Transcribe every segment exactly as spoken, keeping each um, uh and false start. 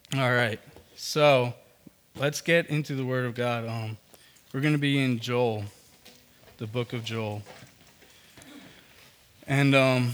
All right. So let's get into the Word of God. Um, we're going to be in Joel, the book of Joel. And, um,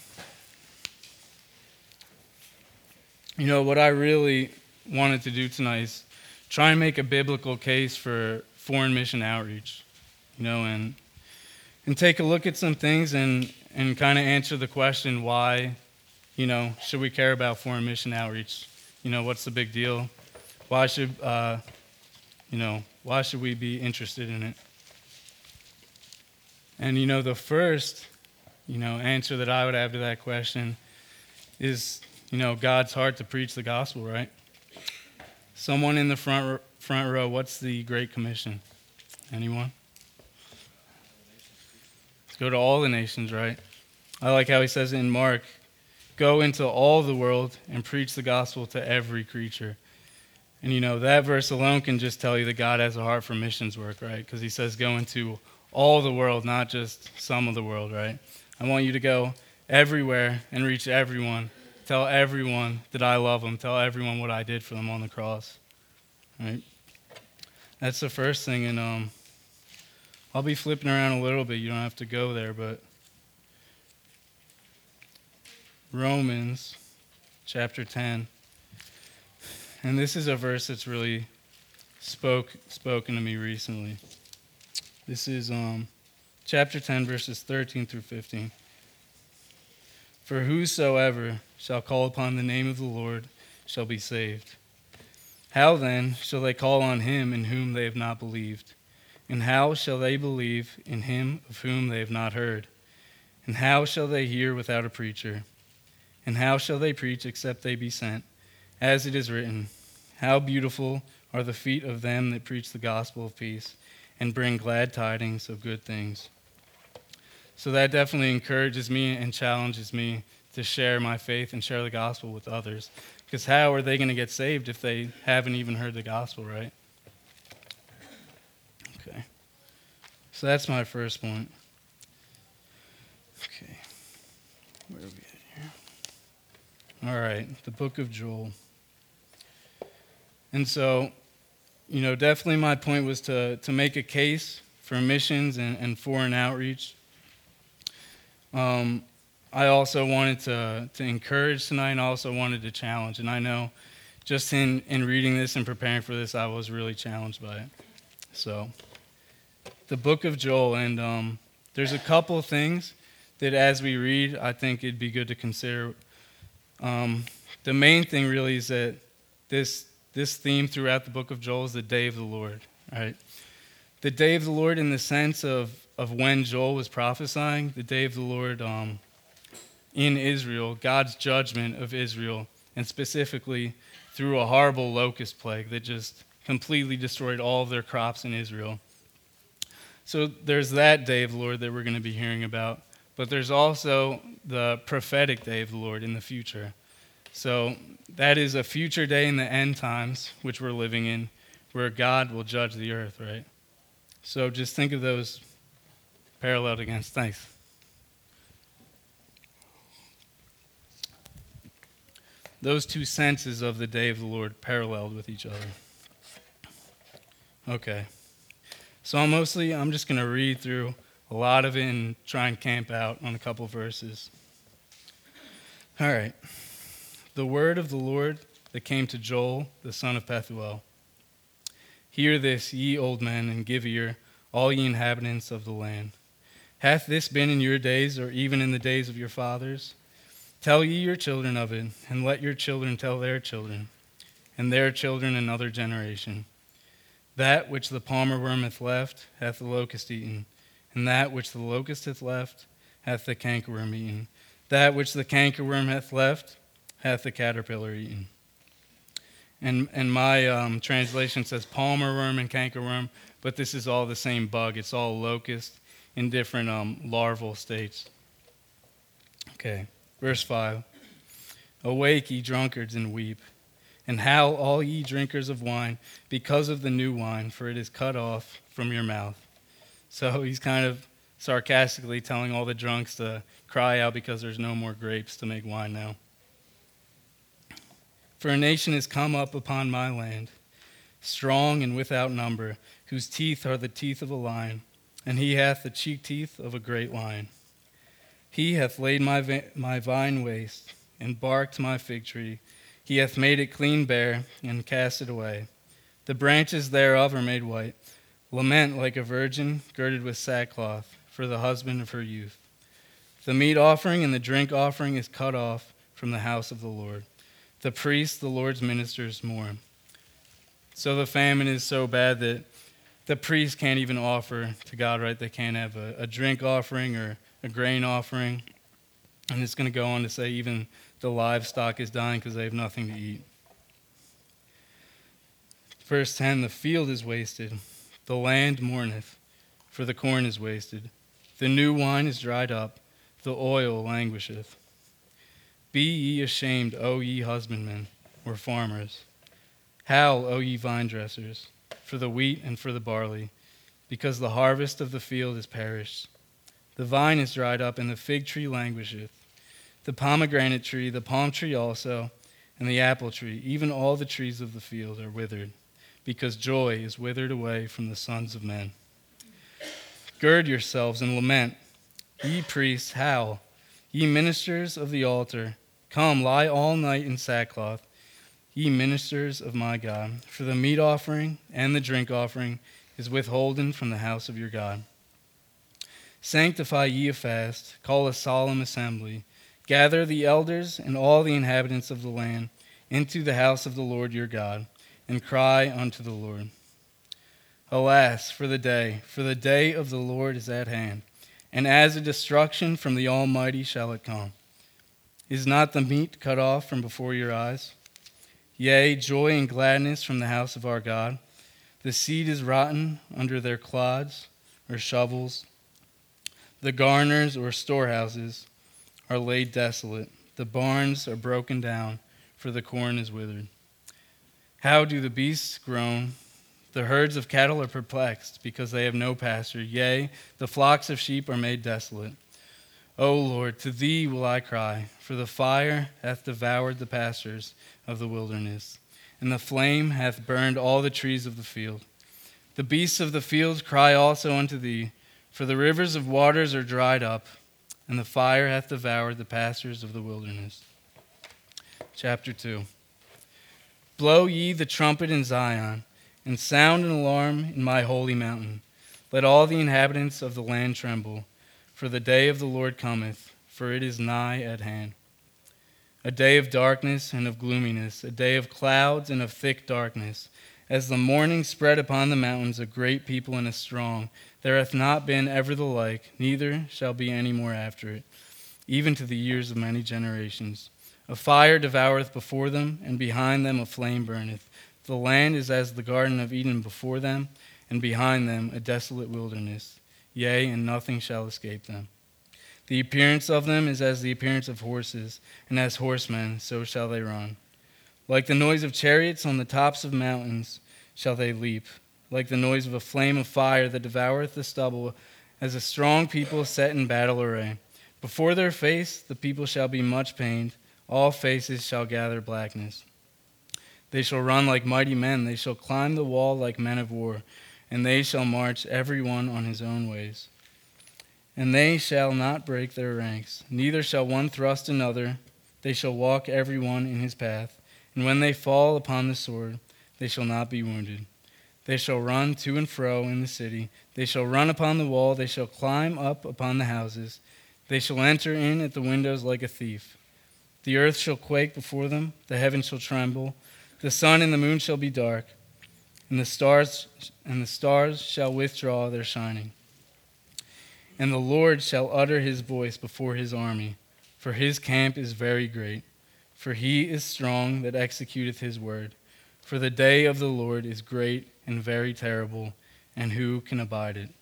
you know, what I really wanted to do tonight is try and make a biblical case for foreign mission outreach, you know, and, and take a look at some things and, and kind of answer the question why, you know, should we care about foreign mission outreach? You know, what's the big deal? Why should, uh, you know, why should we be interested in it? And, you know, the first, you know, answer that I would have to that question is, you know, God's heart to preach the gospel, right? Someone in the front front row, what's the Great Commission? Anyone? Let's go to all the nations, right? I like how he says it in Mark, go into all the world and preach the gospel to every creature. And, you know, that verse alone can just tell you that God has a heart for missions work, right? Because he says go into all the world, not just some of the world, right? I want you to go everywhere and reach everyone. Tell everyone that I love them. Tell everyone what I did for them on the cross, right? That's the first thing. And um, I'll be flipping around a little bit. You don't have to go there, but Romans chapter ten. And this is a verse that's really spoke spoken to me recently. This is um, chapter ten, verses thirteen through fifteen. For whosoever shall call upon the name of the Lord shall be saved. How then shall they call on him in whom they have not believed? And how shall they believe in him of whom they have not heard? And how shall they hear without a preacher? And how shall they preach except they be sent? As it is written, how beautiful are the feet of them that preach the gospel of peace and bring glad tidings of good things. So that definitely encourages me and challenges me to share my faith and share the gospel with others. Because how are they going to get saved if they haven't even heard the gospel, right? Okay. So that's my first point. Okay. Where are we at here? All right. The book of Joel. And so, you know, definitely my point was to, to make a case for missions and, and foreign outreach. Um, I also wanted to, to encourage tonight and also wanted to challenge. And I know just in, in reading this and preparing for this, I was really challenged by it. So, the book of Joel, and um, there's a couple of things that as we read, I think it'd be good to consider. Um, the main thing really is that this this theme throughout the book of Joel is the day of the Lord, right? The day of the Lord in the sense of, of when Joel was prophesying, the day of the Lord um, in Israel, God's judgment of Israel, and specifically through a horrible locust plague that just completely destroyed all of their crops in Israel. So there's that day of the Lord that we're going to be hearing about, but there's also the prophetic day of the Lord in the future. So that is a future day in the end times, which we're living in, where God will judge the earth, right? So just think of those paralleled against. Thanks. Those two senses of the day of the Lord paralleled with each other. Okay. So I'm mostly, I'm just going to read through a lot of it and try and camp out on a couple verses. All right. The word of the Lord that came to Joel, the son of Pethuel. Hear this, ye old men, and give ear, all ye inhabitants of the land. Hath this been in your days, or even in the days of your fathers? Tell ye your children of it, and let your children tell their children, and their children another generation. That which the palmer worm hath left, hath the locust eaten, and that which the locust hath left, hath the cankerworm eaten. That which the cankerworm hath left, hath the caterpillar eaten. And, and my um, translation says palmer worm and cankerworm, but this is all the same bug. It's all locust in different um, larval states. Okay, verse five. Awake, ye drunkards, and weep, and howl all ye drinkers of wine, because of the new wine, for it is cut off from your mouth. So he's kind of sarcastically telling all the drunks to cry out because there's no more grapes to make wine now. For a nation has come up upon my land, strong and without number, whose teeth are the teeth of a lion, and he hath the cheek teeth of a great lion. He hath laid my, va- my vine waste, and barked my fig tree. He hath made it clean bare, and cast it away. The branches thereof are made white. Lament like a virgin girded with sackcloth for the husband of her youth. The meat offering and the drink offering is cut off from the house of the Lord. The priests, the Lord's ministers, mourn. So the famine is so bad that the priests can't even offer to God, right? They can't have a, a drink offering or a grain offering. And it's going to go on to say even the livestock is dying because they have nothing to eat. Verse ten, the field is wasted. The land mourneth, for the corn is wasted. The new wine is dried up, the oil languisheth. Be ye ashamed, O ye husbandmen, or farmers. Howl, O ye vine dressers, for the wheat and for the barley, because the harvest of the field is perished. The vine is dried up, and the fig tree languisheth. The pomegranate tree, the palm tree also, and the apple tree, even all the trees of the field are withered, because joy is withered away from the sons of men. Gird yourselves and lament, ye priests, howl, ye ministers of the altar. Come, lie all night in sackcloth, ye ministers of my God. For the meat offering and the drink offering is withholden from the house of your God. Sanctify ye a fast, call a solemn assembly. Gather the elders and all the inhabitants of the land into the house of the Lord your God, and cry unto the Lord. Alas, for the day, for the day of the Lord is at hand, and as a destruction from the Almighty shall it come. Is not the meat cut off from before your eyes? Yea, joy and gladness from the house of our God. The seed is rotten under their clods or shovels. The garners or storehouses are laid desolate. The barns are broken down, for the corn is withered. How do the beasts groan? The herds of cattle are perplexed, because they have no pasture. Yea, the flocks of sheep are made desolate. O Lord, to thee will I cry, for the fire hath devoured the pastures of the wilderness, and the flame hath burned all the trees of the field. The beasts of the field cry also unto thee, for the rivers of waters are dried up, and the fire hath devoured the pastures of the wilderness. Chapter two. Blow ye the trumpet in Zion, and sound an alarm in my holy mountain. Let all the inhabitants of the land tremble, for the day of the Lord cometh, for it is nigh at hand. A day of darkness and of gloominess, a day of clouds and of thick darkness. As the morning spread upon the mountains, a great people and a strong, there hath not been ever the like, neither shall be any more after it, even to the years of many generations. A fire devoureth before them, and behind them a flame burneth. The land is as the Garden of Eden before them, and behind them a desolate wilderness. Yea, and nothing shall escape them. The appearance of them is as the appearance of horses, and as horsemen, so shall they run. Like the noise of chariots on the tops of mountains shall they leap, like the noise of a flame of fire that devoureth the stubble, as a strong people set in battle array. Before their face the people shall be much pained, all faces shall gather blackness. They shall run like mighty men, they shall climb the wall like men of war, and they shall march every one on his own ways. And they shall not break their ranks, neither shall one thrust another. They shall walk every one in his path, and when they fall upon the sword, they shall not be wounded. They shall run to and fro in the city. They shall run upon the wall. They shall climb up upon the houses. They shall enter in at the windows like a thief. The earth shall quake before them. The heavens shall tremble. The sun and the moon shall be dark, and the stars and the stars shall withdraw their shining. And the Lord shall utter his voice before his army, for his camp is very great. For he is strong that executeth his word. For the day of the Lord is great and very terrible, and who can abide it?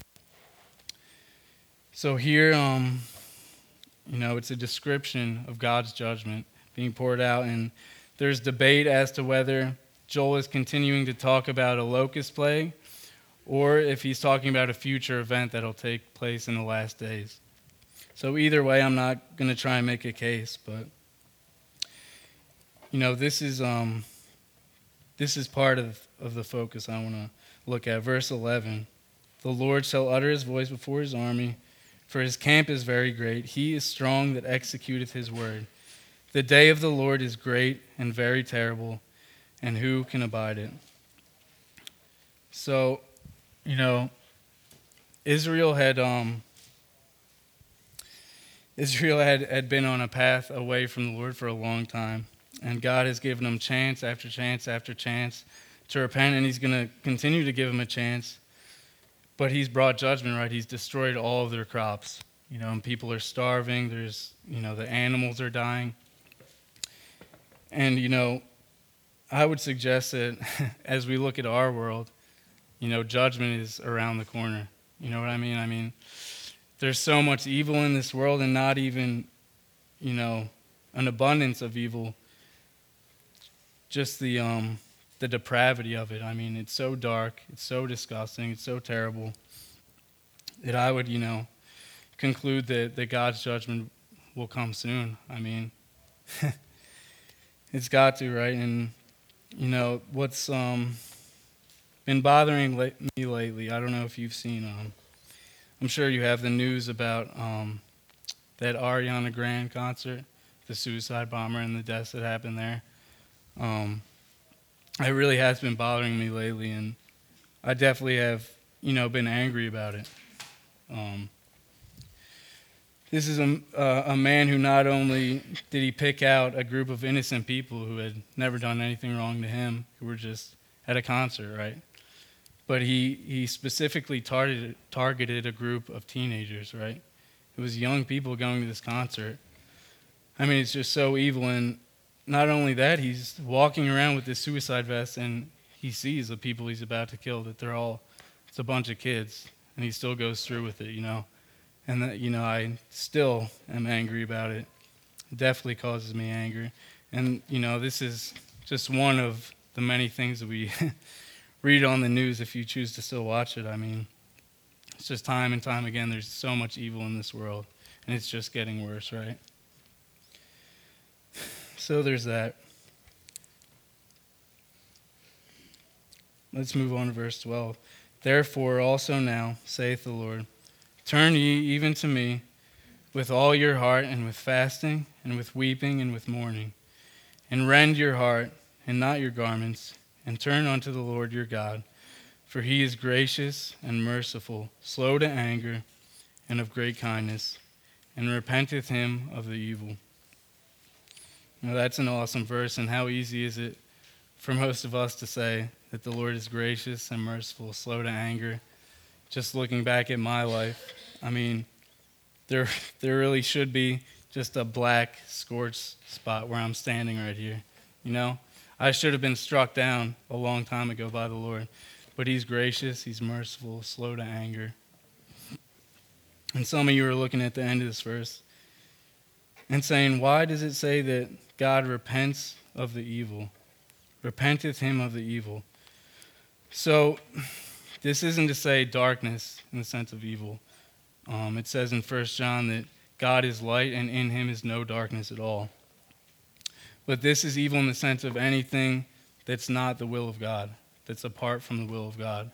So here, um, you know, it's a description of God's judgment being poured out, and there's debate as to whether Joel is continuing to talk about a locust plague or if he's talking about a future event that'll take place in the last days. So either way, I'm not going to try and make a case, but you know, this is um, this is part of, of the focus I want to look at. Verse eleven, the Lord shall utter his voice before his army, for his camp is very great. He is strong that executeth his word. The day of the Lord is great and very terrible, and who can abide it? So, you know, Israel had um, Israel had, had been on a path away from the Lord for a long time, and God has given them chance after chance after chance to repent, and he's going to continue to give them a chance. But he's brought judgment, right? He's destroyed all of their crops, you know, and people are starving. There's, you know, the animals are dying. And, you know, I would suggest that as we look at our world, you know, judgment is around the corner. You know what I mean? I mean, there's so much evil in this world, and not even, you know, an abundance of evil. Just the um, the depravity of it. I mean, it's so dark, it's so disgusting, it's so terrible that I would, you know, conclude that, that God's judgment will come soon. I mean, it's got to, right? And, you know, what's um, been bothering la- me lately, I don't know if you've seen, um, I'm sure you have the news about um, that Ariana Grande concert, the suicide bomber and the deaths that happened there. Um, it really has been bothering me lately, and I definitely have, you know, been angry about it. Um, this is a, uh, a man who not only did he pick out a group of innocent people who had never done anything wrong to him, who were just at a concert, right? But he, he specifically targeted, targeted a group of teenagers, right? It was young people going to this concert. I mean, it's just so evil. And not only that, he's walking around with this suicide vest, and he sees the people he's about to kill, that they're all, it's a bunch of kids, and he still goes through with it, you know. And, that, you know, I still am angry about it. It definitely causes me anger. And, you know, this is just one of the many things that we read on the news if you choose to still watch it. I mean, it's just time and time again, there's so much evil in this world, and it's just getting worse, right? So there's that. Let's move on to verse twelve. Therefore also now, saith the Lord, turn ye even to me with all your heart, and with fasting, and with weeping, and with mourning. And rend your heart, and not your garments, and turn unto the Lord your God. For he is gracious and merciful, slow to anger, and of great kindness, and repenteth him of the evil. Now that's an awesome verse, and how easy is it for most of us to say that the Lord is gracious and merciful, slow to anger. Just looking back at my life, I mean, there there really should be just a black scorched spot where I'm standing right here. You know, I should have been struck down a long time ago by the Lord, but he's gracious, he's merciful, slow to anger. And some of you are looking at the end of this verse and saying, why does it say that God repents of the evil? Repenteth him of the evil. So this isn't to say darkness in the sense of evil. Um, it says in First John that God is light and in him is no darkness at all. But this is evil in the sense of anything that's not the will of God, that's apart from the will of God.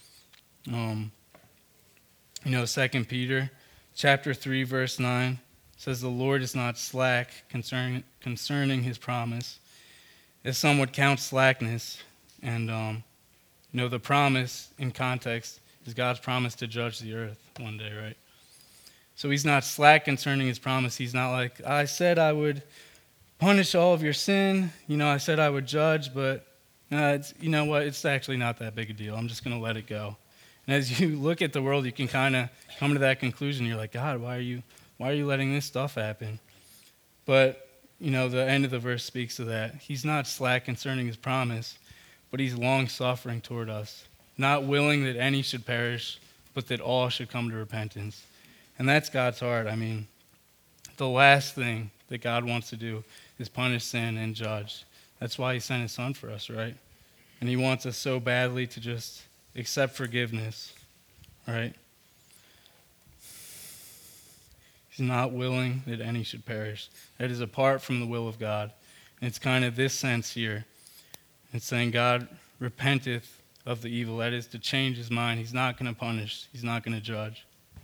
Um, you know, Second Peter chapter three, verse nine says, the Lord is not slack concerning, concerning his promise, as some would count slackness. And, um, you know, the promise in context is God's promise to judge the earth one day, right? So he's not slack concerning his promise. He's not like, I said I would punish all of your sin. You know, I said I would judge, but uh, it's, you know what? It's actually not that big a deal. I'm just going to let it go. And as you look at the world, you can kind of come to that conclusion. You're like, God, why are you, why are you letting this stuff happen? But, you know, the end of the verse speaks to that. He's not slack concerning his promise, but he's long-suffering toward us, not willing that any should perish, but that all should come to repentance. And that's God's heart. I mean, the last thing that God wants to do is punish sin and judge. That's why he sent his son for us, right? And he wants us so badly to just accept forgiveness, right? He's not willing that any should perish. That is apart from the will of God. And it's kind of this sense here. It's saying God repenteth of the evil. That is to change his mind. He's not going to punish. He's not going to judge.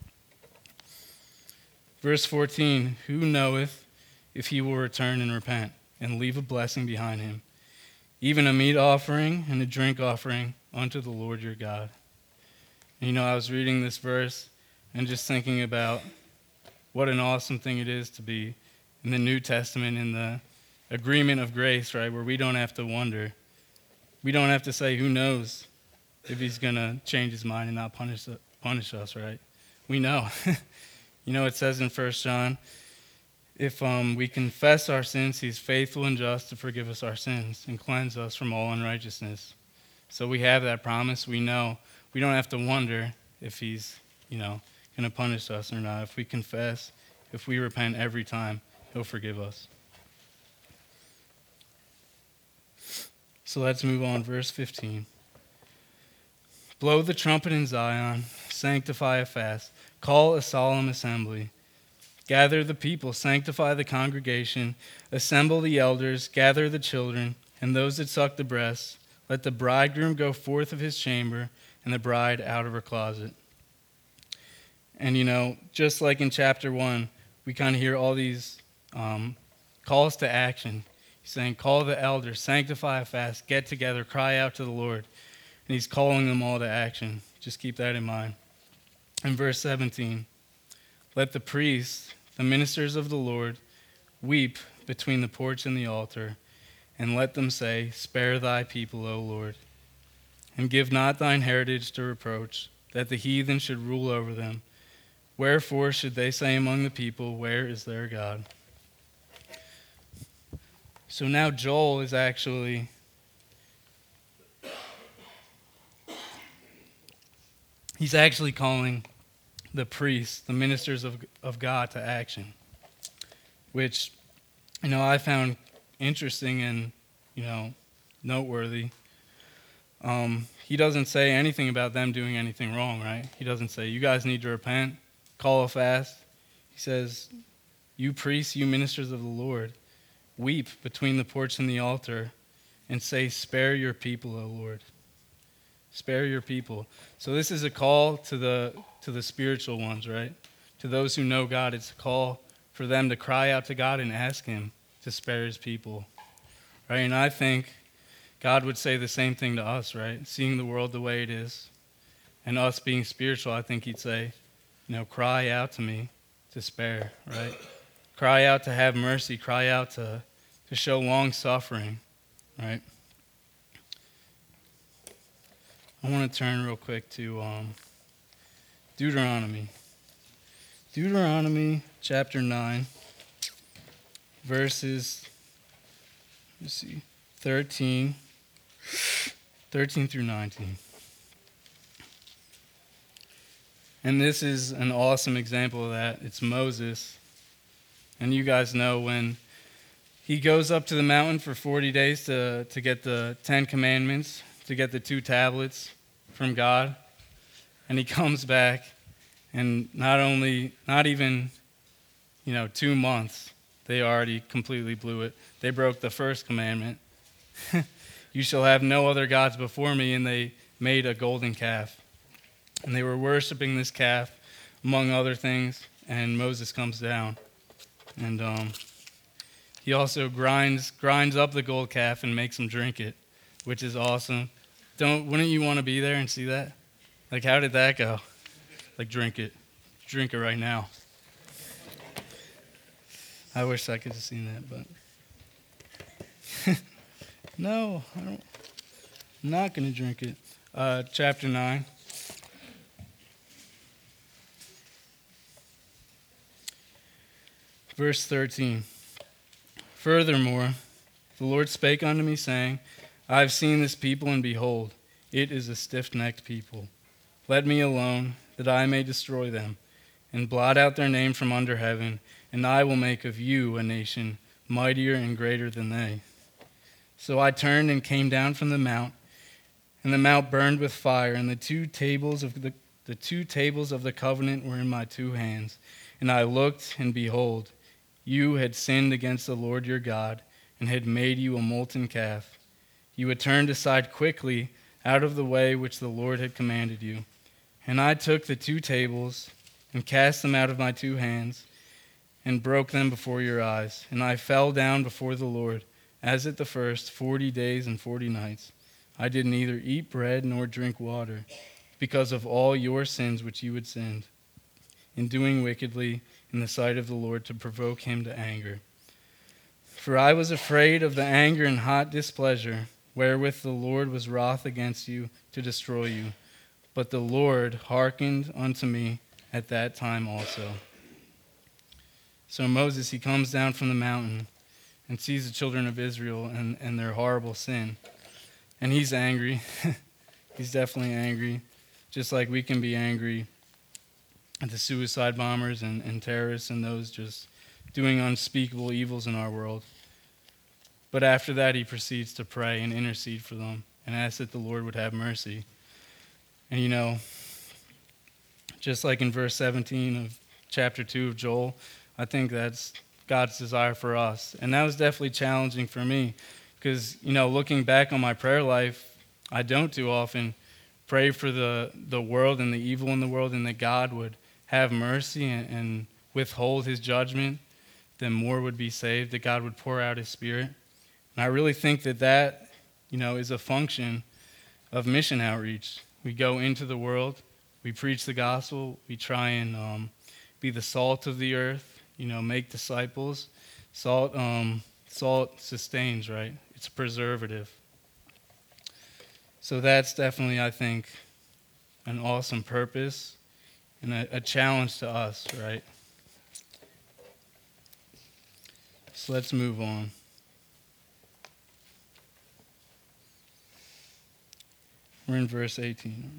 Verse fourteen, who knoweth if he will return and repent and leave a blessing behind him, even a meat offering and a drink offering unto the Lord your God. And, you know, I was reading this verse and just thinking about what an awesome thing it is to be in the New Testament, in the agreement of grace, right, where we don't have to wonder. We don't have to say, who knows if he's going to change his mind and not punish punish us, right? We know. You know, it says in First John, if um, we confess our sins, he's faithful and just to forgive us our sins and cleanse us from all unrighteousness. So we have that promise. We know. We don't have to wonder if he's, you know, going to punish us or not. If we confess, if we repent every time, he'll forgive us. So let's move on. Verse fifteen. Blow the trumpet in Zion, sanctify a fast, call a solemn assembly. Gather the people, sanctify the congregation, assemble the elders, gather the children, and those that suck the breasts. Let the bridegroom go forth of his chamber, and the bride out of her closet. And, you know, just like in chapter one, we kind of hear all these um, calls to action. He's saying, call the elders, sanctify a fast, get together, cry out to the Lord. And he's calling them all to action. Just keep that in mind. In verse seventeen, let the priests, the ministers of the Lord, weep between the porch and the altar, and let them say, spare thy people, O Lord, and give not thine heritage to reproach, that the heathen should rule over them. Wherefore should they say among the people, where is their God? So now Joel is actually he's actually calling the priests, the ministers of of God, to action, which, you know, I found interesting and, you know, noteworthy. Um, he doesn't say anything about them doing anything wrong, right? He doesn't say, you guys need to repent, call a fast. He says, you priests, you ministers of the Lord, weep between the porch and the altar and say, spare your people, O Lord. Spare your people. So this is a call to the to the spiritual ones, right? To those who know God, it's a call for them to cry out to God and ask him to spare his people, right? And I think God would say the same thing to us, right? Seeing the world the way it is, and us being spiritual, I think he'd say, you know, cry out to me to spare, right? Cry out to have mercy. Cry out to, to show long suffering, right? I want to turn real quick to um, Deuteronomy. Deuteronomy chapter nine, verses, let's see, thirteen, thirteen through nineteen. And this is an awesome example of that. It's Moses. And you guys know when he goes up to the mountain for forty days to, to get the Ten Commandments, to get the two tablets from God, and he comes back, and not only, not even, you know, two months, they already completely blew it. They broke the first commandment. You shall have no other gods before me, and they made a golden calf. And they were worshiping this calf, among other things, and Moses comes down. And um, he also grinds grinds up the gold calf and makes them drink it, which is awesome. Don't wouldn't you want to be there and see that? Like, how did that go? Like, drink it. Drink it right now. I wish I could have seen that, but no, I don't. I'm not going to drink it. Uh, chapter nine. Verse thirteen. Furthermore, the Lord spake unto me, saying, I have seen this people, and behold, it is a stiff-necked people. Let me alone, that I may destroy them, and blot out their name from under heaven, and I will make of you a nation mightier and greater than they. So I turned and came down from the mount, and the mount burned with fire, and the two tables of the, the two tables of the covenant were in my two hands. And I looked, and behold, you had sinned against the Lord your God. and had made you a molten calf. You had turned aside quickly out of the way which the Lord had commanded you. And I took the two tables and cast them out of my two hands and broke them before your eyes. And I fell down before the Lord, as at the first, forty days and forty nights. I did neither eat bread nor drink water, because of all your sins which you had sinned, in doing wickedly in the sight of the Lord to provoke him to anger. For I was afraid of the anger and hot displeasure, wherewith the Lord was wroth against you to destroy you. But the Lord hearkened unto me at that time also. So Moses, he comes down from the mountain and sees the children of Israel and, and their horrible sin. And he's angry. He's definitely angry, just like we can be angry at the suicide bombers and, and terrorists and those just doing unspeakable evils in our world. But after that, he proceeds to pray and intercede for them and ask that the Lord would have mercy. And you know, just like in verse seventeen of chapter two of Joel, I think that's God's desire for us. And that was definitely challenging for me because, you know, looking back on my prayer life, I don't too often pray for the, the world and the evil in the world and that God would have mercy and, and withhold his judgment, then more would be saved, that God would pour out his Spirit. And I really think that that, you know, is a function of mission outreach. We go into the world, we preach the gospel, we try and um, be the salt of the earth, you know, make disciples. Salt, um, salt sustains, right? It's a preservative. So that's definitely, I think, an awesome purpose and a, a challenge to us, right? So let's move on. We're in verse eighteen.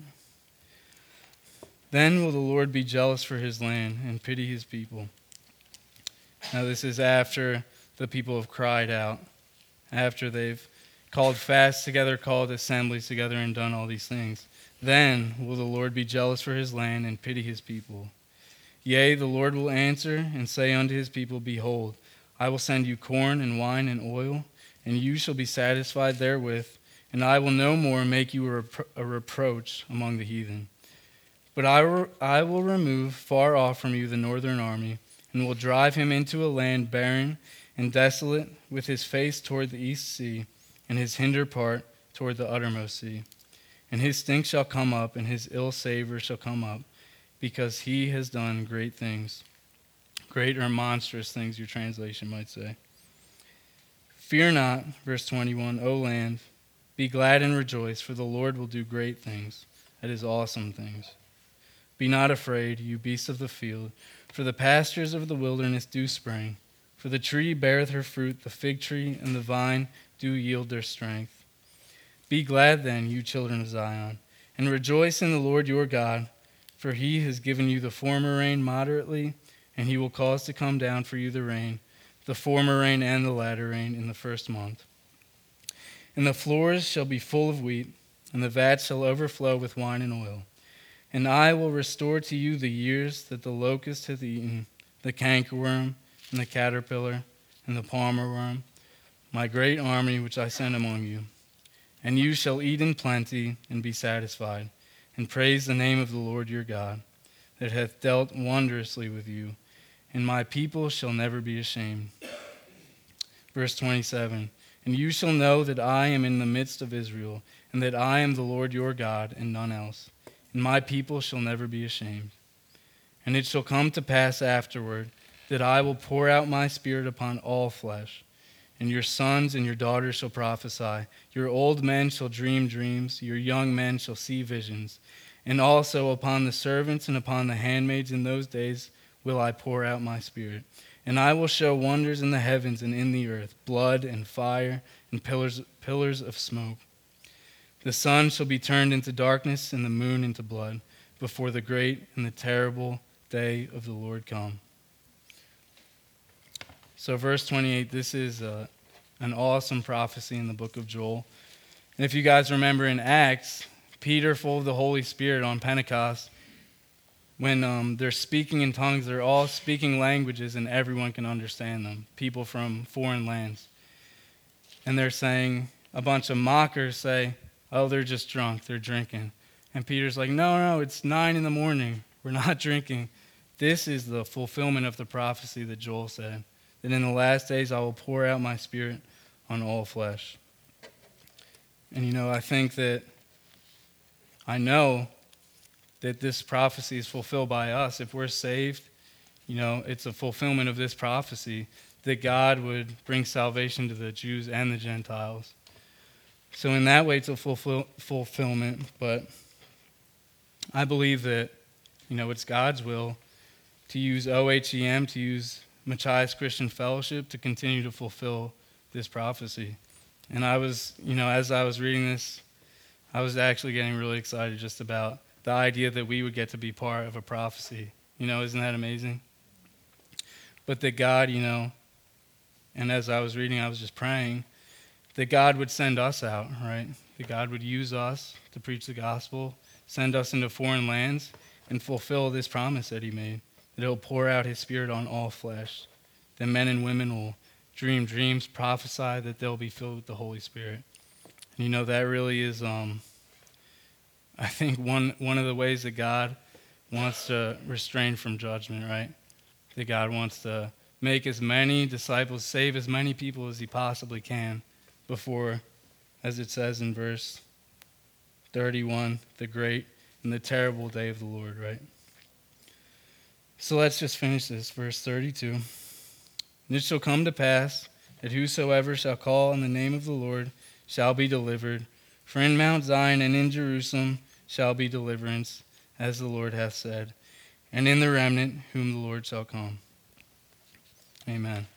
Then will the Lord be jealous for his land and pity his people. Now this is after the people have cried out, after they've called fasts together, called assemblies together, and done all these things. Then will the Lord be jealous for his land and pity his people. Yea, the Lord will answer and say unto his people, Behold, I will send you corn and wine and oil, and you shall be satisfied therewith, and I will no more make you a, repro- a reproach among the heathen. But I, re- I will remove far off from you the northern army, and will drive him into a land barren and desolate, with his face toward the east sea, and his hinder part toward the uttermost sea. And his stink shall come up, and his ill savor shall come up, because he has done great things. Great or monstrous things, your translation might say. Fear not, verse twenty-one, O land, be glad and rejoice, for the Lord will do great things, that is, awesome things. Be not afraid, you beasts of the field, for the pastures of the wilderness do spring. For the tree beareth her fruit, the fig tree and the vine do yield their strength. Be glad then, you children of Zion, and rejoice in the Lord your God, for he has given you the former rain moderately, and he will cause to come down for you the rain, the former rain and the latter rain in the first month. And the floors shall be full of wheat, and the vats shall overflow with wine and oil. And I will restore to you the years that the locust hath eaten, the cankerworm, and the caterpillar, and the palmer worm, my great army which I send among you. And you shall eat in plenty and be satisfied, and praise the name of the Lord your God, that hath dealt wondrously with you, and my people shall never be ashamed. Verse twenty-seven, and you shall know that I am in the midst of Israel, and that I am the Lord your God, and none else. And my people shall never be ashamed. And it shall come to pass afterward that I will pour out my Spirit upon all flesh. And your sons and your daughters shall prophesy. Your old men shall dream dreams. Your young men shall see visions. And also upon the servants and upon the handmaids in those days will I pour out my Spirit. And I will show wonders in the heavens and in the earth, blood and fire and pillars, pillars of smoke. The sun shall be turned into darkness and the moon into blood before the great and the terrible day of the Lord come. So verse twenty-eight, this is uh, an awesome prophecy in the book of Joel. And if you guys remember in Acts, Peter, full of the Holy Spirit on Pentecost, when um, they're speaking in tongues, they're all speaking languages and everyone can understand them, people from foreign lands. and they're saying, a bunch of mockers say, oh, they're just drunk, they're drinking. And Peter's like, no, no, it's nine in the morning. We're not drinking. This is the fulfillment of the prophecy that Joel said, that in the last days I will pour out my Spirit on all flesh. And, you know, I think that, I know that this prophecy is fulfilled by us. If we're saved, you know, it's a fulfillment of this prophecy that God would bring salvation to the Jews and the Gentiles. So in that way, it's a fulfill, fulfillment, but I believe that, you know, it's God's will to use O H E M, to use Machias Christian Fellowship to continue to fulfill this prophecy. And I was, you know, as I was reading this, I was actually getting really excited just about the idea that we would get to be part of a prophecy. You know, isn't that amazing? But that God, you know, and as I was reading, I was just praying that God would send us out, right? That God would use us to preach the gospel, send us into foreign lands, and fulfill this promise that he made, that he'll pour out his Spirit on all flesh, that men and women will dream dreams, prophesy, that they'll be filled with the Holy Spirit. And you know, that really is, um, I think, one, one of the ways that God wants to restrain from judgment, right? That God wants to make as many disciples, save as many people as he possibly can before, as it says in verse thirty-one, the great and the terrible day of the Lord, right? So let's just finish this, verse thirty-two. And it shall come to pass that whosoever shall call on the name of the Lord shall be delivered. For in Mount Zion and in Jerusalem shall be deliverance, as the Lord hath said, and in the remnant whom the Lord shall come. Amen.